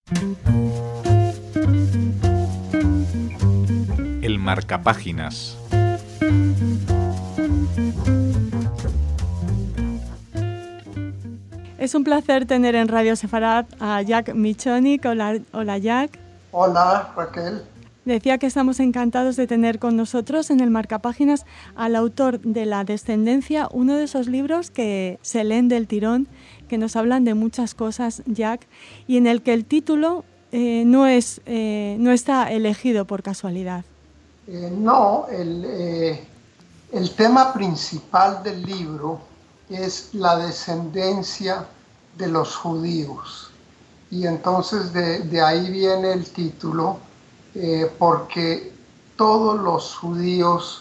El marcapáginas. Es un placer tener en Radio Sefarad a Jack Michonic. Hola Jack. Hola Raquel. Decía que estamos encantados de tener con nosotros en el marcapáginas al autor de La descendencia, uno de esos libros que se leen del tirón, que nos hablan de muchas cosas, Jack, y en el que el título no está elegido por casualidad. No, el tema principal del libro es la descendencia de los judíos. Y entonces de ahí viene el título, porque todos los judíos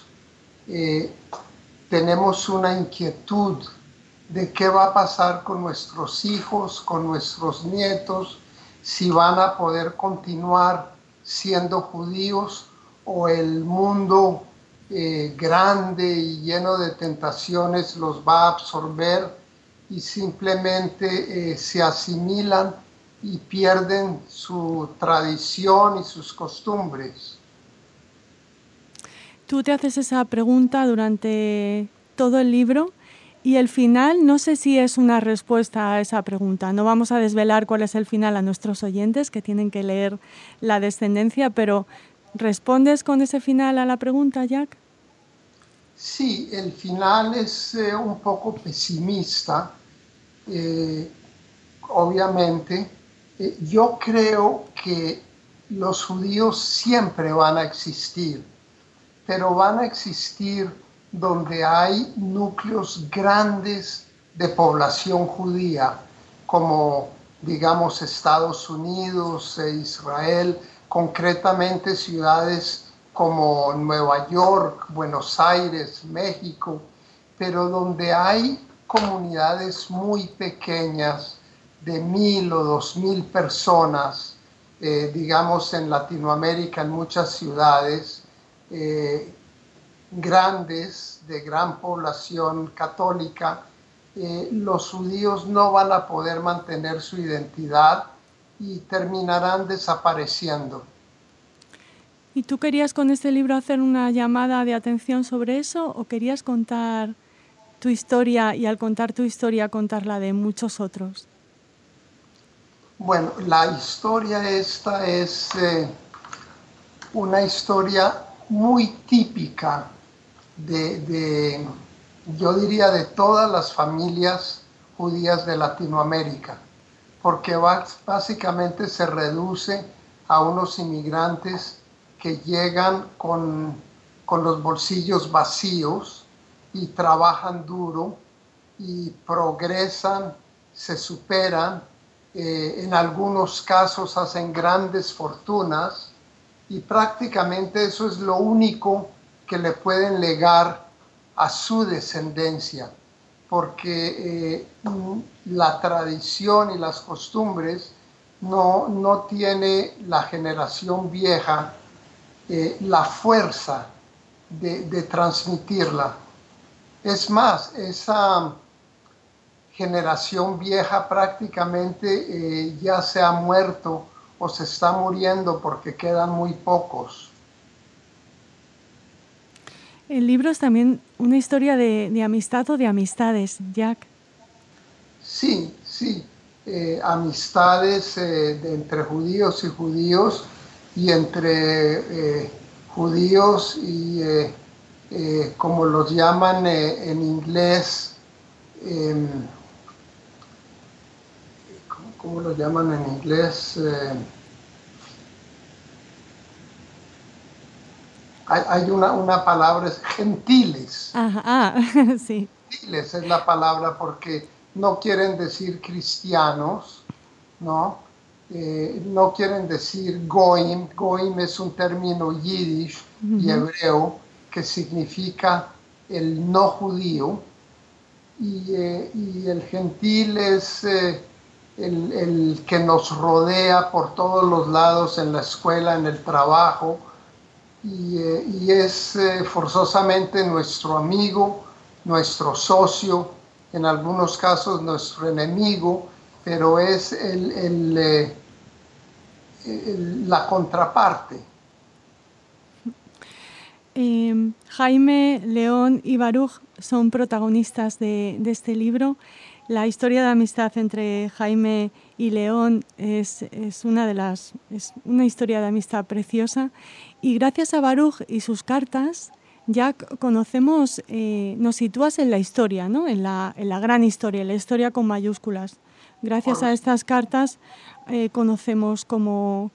tenemos una inquietud de qué va a pasar con nuestros hijos, con nuestros nietos, si van a poder continuar siendo judíos o el mundo grande y lleno de tentaciones los va a absorber y simplemente se asimilan y pierden su tradición y sus costumbres. Tú te haces esa pregunta durante todo el libro y el final no sé si es una respuesta a esa pregunta. No vamos a desvelar cuál es el final a nuestros oyentes que tienen que leer La descendencia, pero ¿respondes con ese final a la pregunta, Jack? Sí, el final es un poco pesimista, obviamente. Yo creo que los judíos siempre van a existir, pero van a existir donde hay núcleos grandes de población judía, como digamos Estados Unidos e Israel, concretamente ciudades como Nueva York, Buenos Aires, México, pero donde hay comunidades muy pequeñas de 1,000 o 2,000 personas, digamos en Latinoamérica, en muchas ciudades grandes, de gran población católica, los judíos no van a poder mantener su identidad y terminarán desapareciendo. ¿Y tú querías con este libro hacer una llamada de atención sobre eso o querías contar tu historia y al contar tu historia contar la de muchos otros? Bueno, la historia esta es una historia muy típica yo diría, de todas las familias judías de Latinoamérica, porque básicamente se reduce a unos inmigrantes que llegan con los bolsillos vacíos y trabajan duro y progresan, se superan, en algunos casos hacen grandes fortunas y prácticamente eso es lo único que le pueden legar a su descendencia, porque la tradición y las costumbres no tiene la generación vieja la fuerza de transmitirla. Es más, esa generación vieja prácticamente ya se ha muerto o se está muriendo porque quedan muy pocos. El libro es también una historia de amistad o de amistades, Jack. Sí, sí. Amistades entre judíos y judíos y entre judíos y como los llaman en inglés, ¿cómo lo llaman en inglés? Hay una palabra, es gentiles. Ajá, sí. Gentiles es la palabra porque no quieren decir cristianos, ¿no? No quieren decir goim. Goim es un término yiddish y hebreo que significa el no judío. Y el gentil es el que nos rodea por todos los lados, en la escuela, en el trabajo, y es forzosamente nuestro amigo, nuestro socio, en algunos casos nuestro enemigo, pero es la contraparte. Jaime, León y Baruch son protagonistas de este libro. La historia de amistad entre Jaime y León es una historia de amistad preciosa, y gracias a Baruch y sus cartas ya conocemos, nos sitúas en la historia, ¿no? En la gran historia, en la historia con mayúsculas. Gracias a estas cartas conocemos cómo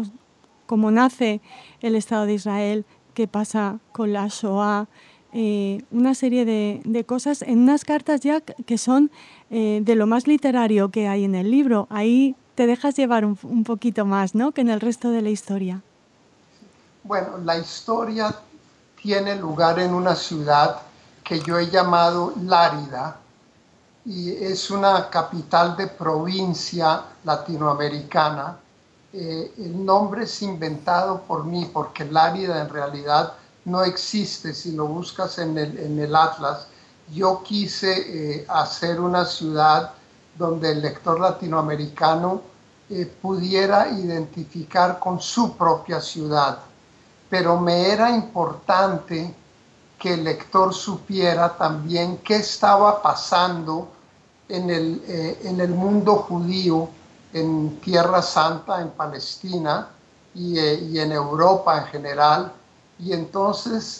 nace el Estado de Israel, qué pasa con la Shoah, una serie de cosas en unas cartas ya que son de lo más literario que hay en el libro. Ahí te dejas llevar un poquito más, ¿no?, que en el resto de la historia. Bueno, la historia tiene lugar en una ciudad que yo he llamado Lárida, y es una capital de provincia latinoamericana. El nombre es inventado por mí porque Lárida en realidad no existe. Si lo buscas en el Atlas, yo quise hacer una ciudad donde el lector latinoamericano pudiera identificar con su propia ciudad, pero me era importante que el lector supiera también qué estaba pasando en el mundo judío, en Tierra Santa, en Palestina y en Europa en general. Y entonces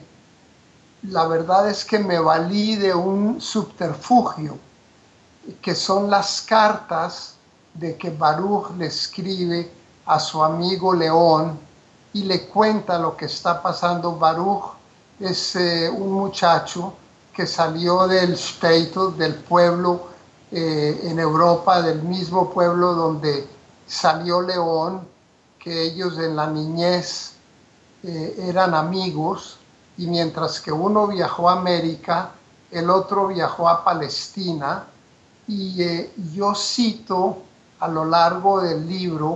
la verdad es que me valí de un subterfugio, que son las cartas de que Baruch le escribe a su amigo León y le cuenta lo que está pasando. Baruch es un muchacho que salió del Shtetl, del pueblo en Europa, del mismo pueblo donde salió León, que ellos en la niñez eran amigos, y mientras que uno viajó a América, el otro viajó a Palestina. Y yo cito a lo largo del libro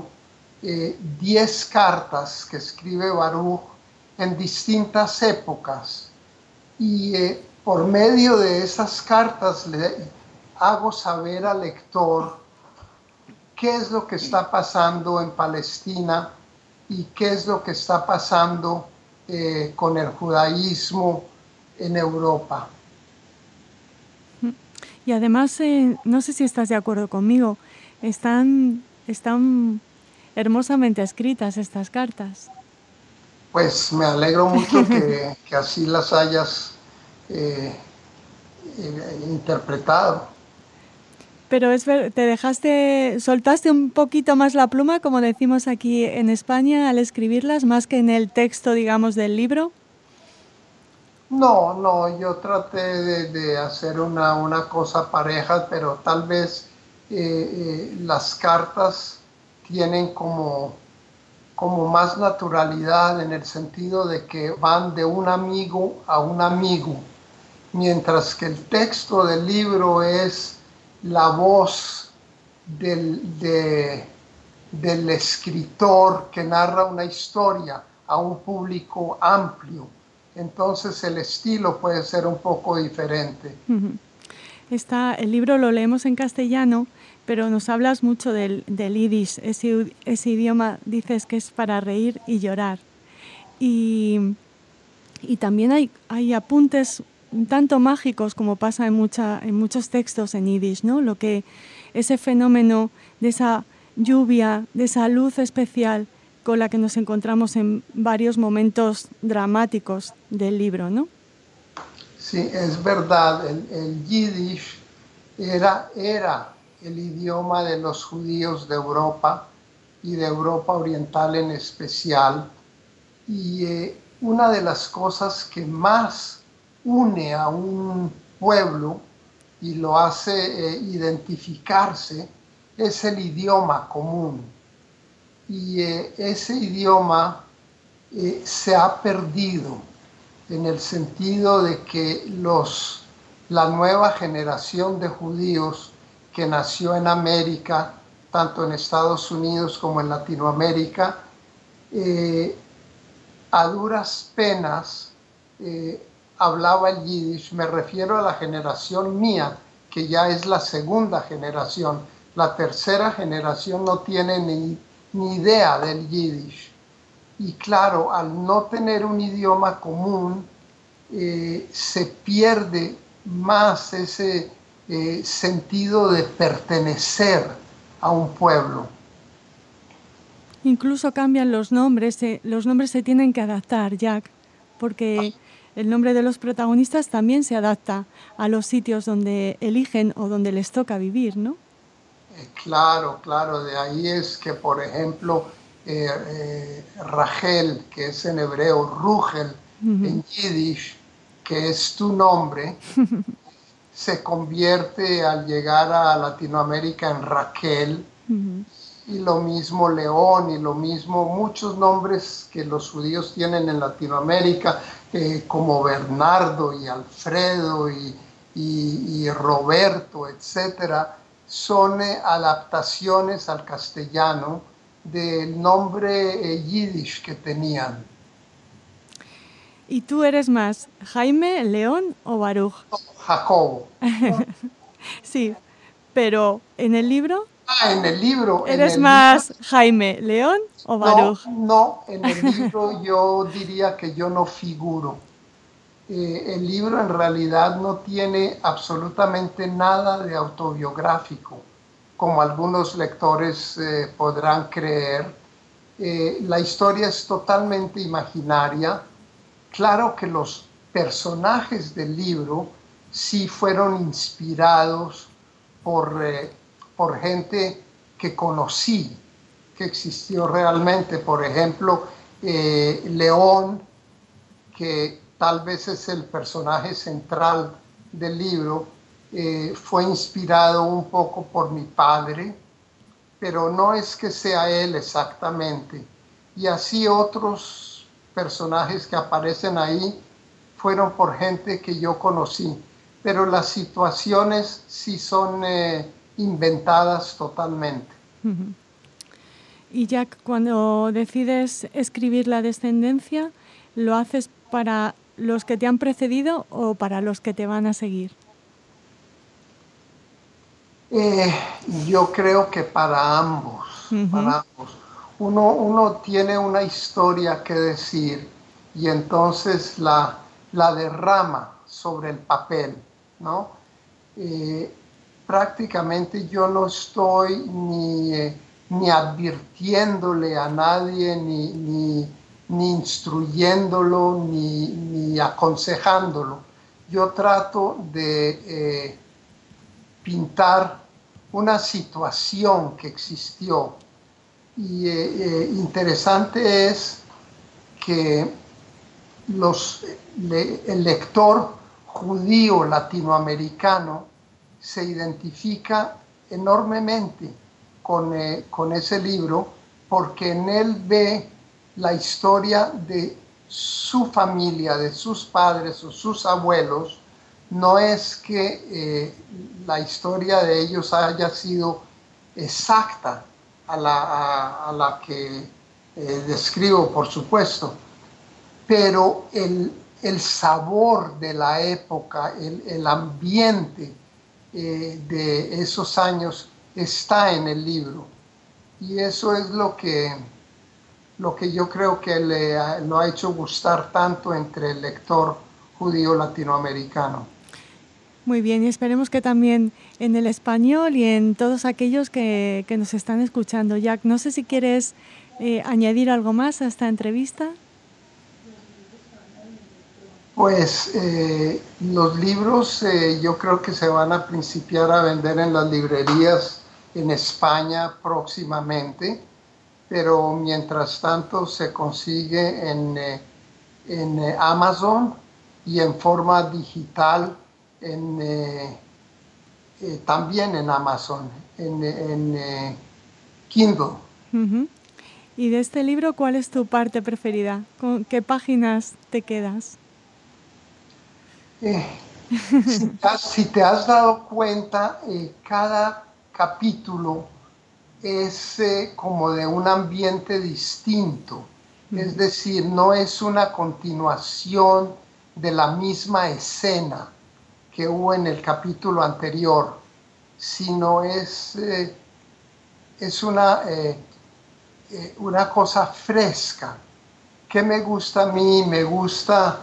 10 cartas que escribe Baruch en distintas épocas, y por medio de esas cartas le hago saber al lector qué es lo que está pasando en Palestina y qué es lo que está pasando con el judaísmo en Europa. Y además, no sé si estás de acuerdo conmigo, están hermosamente escritas estas cartas. Pues me alegro mucho que así las hayas interpretado. Pero soltaste un poquito más la pluma, como decimos aquí en España, al escribirlas, más que en el texto, digamos, del libro. No, yo traté de hacer una cosa pareja, pero tal vez las cartas tienen como más naturalidad, en el sentido de que van de un amigo a un amigo, mientras que el texto del libro es la voz del escritor que narra una historia a un público amplio. Entonces el estilo puede ser un poco diferente. El libro lo leemos en castellano, pero nos hablas mucho del yiddish, ese idioma, dices que es para reír y llorar. Y también hay apuntes un tanto mágicos, como pasa en muchos textos en yiddish, ¿no? Ese fenómeno de esa lluvia, de esa luz especial con la que nos encontramos en varios momentos dramáticos del libro, ¿no? Sí, es verdad. El yiddish era el idioma de los judíos de Europa y de Europa Oriental en especial. Y una de las cosas que más une a un pueblo y lo hace identificarse es el idioma común. Y ese idioma se ha perdido, en el sentido de que la nueva generación de judíos que nació en América, tanto en Estados Unidos como en Latinoamérica, a duras penas hablaba el yiddish. Me refiero a la generación mía, que ya es la segunda generación. La tercera generación no tiene ni idea del yiddish. Y claro, al no tener un idioma común, se pierde más ese sentido de pertenecer a un pueblo. Incluso cambian los nombres se tienen que adaptar, Jack, porque el nombre de los protagonistas también se adapta a los sitios donde eligen o donde les toca vivir, ¿no? Claro, claro, de ahí es que, por ejemplo, Rachel, que es en hebreo Rugel, en yiddish, que es tu nombre, se convierte al llegar a Latinoamérica en Raquel, y lo mismo León, y lo mismo muchos nombres que los judíos tienen en Latinoamérica, como Bernardo y Alfredo y Roberto, etcétera, son adaptaciones al castellano del nombre yiddish que tenían. ¿Y tú eres más Jaime, León o Baruch? Jacobo. Sí, pero en el libro... En el libro. ¿Eres más Jaime, León o Baruch? No, en el libro yo diría que yo no figuro. El libro en realidad no tiene absolutamente nada de autobiográfico, como algunos lectores podrán creer. La historia es totalmente imaginaria. Claro que los personajes del libro sí fueron inspirados por gente que conocí, que existió realmente. Por ejemplo, León, que tal vez es el personaje central del libro, fue inspirado un poco por mi padre, pero no es que sea él exactamente. Y así otros personajes que aparecen ahí fueron por gente que yo conocí, pero las situaciones sí son inventadas totalmente. Y Jack, cuando decides escribir La descendencia, ¿lo haces para los que te han precedido o para los que te van a seguir? Yo creo que para ambos, para ambos. Uno tiene una historia que decir y entonces la derrama sobre el papel, ¿no? Prácticamente yo no estoy ni advirtiéndole a nadie, ni instruyéndolo, ni aconsejándolo. Yo trato de pintar una situación que existió. Y interesante es que el lector judío latinoamericano se identifica enormemente con ese libro, porque en él ve la historia de su familia, de sus padres o sus abuelos. No es que la historia de ellos haya sido exacta a la que describo, por supuesto, pero el sabor de la época, el ambiente de esos años está en el libro. Y eso es lo que yo creo que lo ha hecho gustar tanto entre el lector judío latinoamericano. Muy bien, y esperemos que también en el español y en todos aquellos que nos están escuchando. Jack, no sé si quieres añadir algo más a esta entrevista. Pues los libros yo creo que se van a principiar a vender en las librerías en España próximamente, pero mientras tanto se consigue en Amazon y en forma digital también en Amazon, en Kindle. Y de este libro, ¿cuál es tu parte preferida? ¿Con qué páginas te quedas? Si te has dado cuenta, cada capítulo es como de un ambiente distinto. Es decir, no es una continuación de la misma escena que hubo en el capítulo anterior, sino es una una cosa fresca. ¿Qué me gusta a mí? Me gusta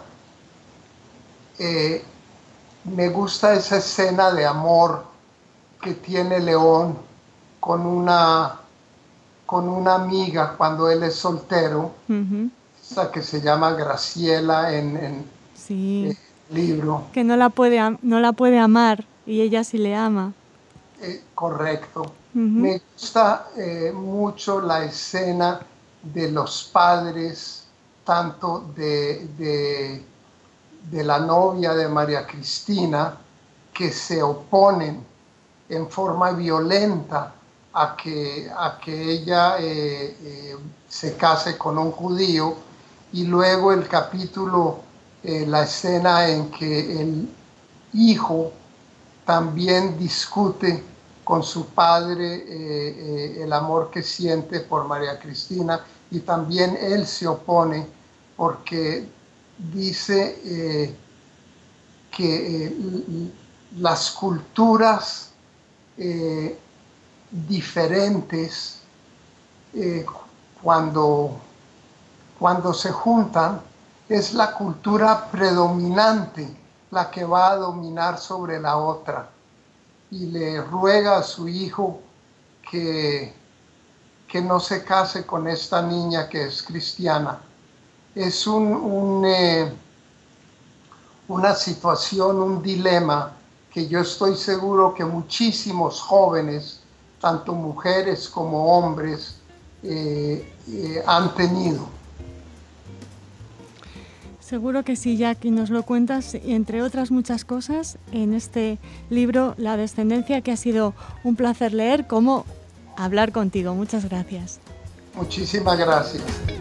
esa escena de amor que tiene León con una amiga cuando él es soltero, esa que se llama Graciela en Sí. el libro. Que no la puede amar y ella sí le ama. Correcto. Me gusta mucho la escena de los padres, tanto de la novia de María Cristina, que se oponen en forma violenta a que ella se case con un judío, y luego el capítulo, la escena en que el hijo también discute con su padre el amor que siente por María Cristina, y también él se opone porque dice que las culturas diferentes cuando se juntan, es la cultura predominante la que va a dominar sobre la otra, y le ruega a su hijo que no se case con esta niña que es cristiana. Es una situación, un dilema que yo estoy seguro que muchísimos jóvenes, tanto mujeres como hombres, han tenido. Seguro que sí, Jack, y nos lo cuentas, entre otras muchas cosas, en este libro, La descendencia, que ha sido un placer leer, como hablar contigo. Muchas gracias. Muchísimas gracias.